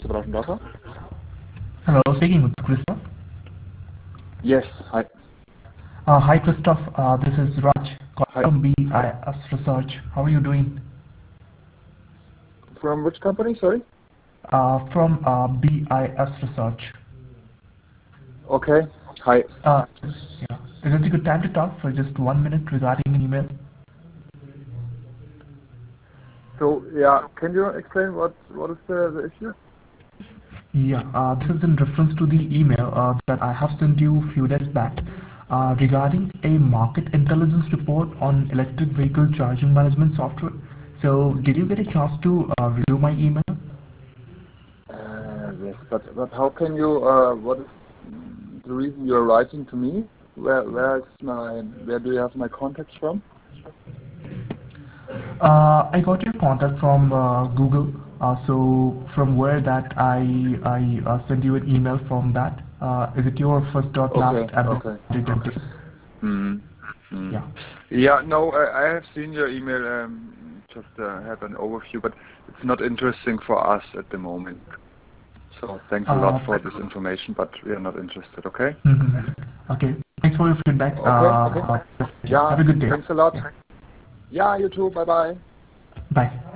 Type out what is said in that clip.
Braschendorfer? Hello, speaking with Christoph. Yes, hi. Hi, Christoph. This is Raj calling Hi. from BIS Research. How are you doing? From which company, sorry? From BIS Research. Okay, hi. Yeah. Is it a good time to talk for just 1 minute regarding an email? So, yeah, can you explain what is the issue? Yeah, this is in reference to the email that I have sent you a few days back regarding a market intelligence report on electric vehicle charging management software. So, did you get a chance to review my email? Yes, but how can you, what is the reason you're writing to me? Where do you have my contacts from? I got your contact from Google. So from where that I sent you an email from that. Is it your first dot Okay, last at the okay. rate? Mm, mm. Yeah. Yeah, no, I have seen your email, just have an overview, but it's not interesting for us at the moment. So thanks a lot Uh, for this information, but we are not interested, okay? mhm. Okay. Thanks for your feedback. Okay. Have Yeah, a good day. thanks a lot. Yeah. Yeah, you too. Bye-bye. Bye.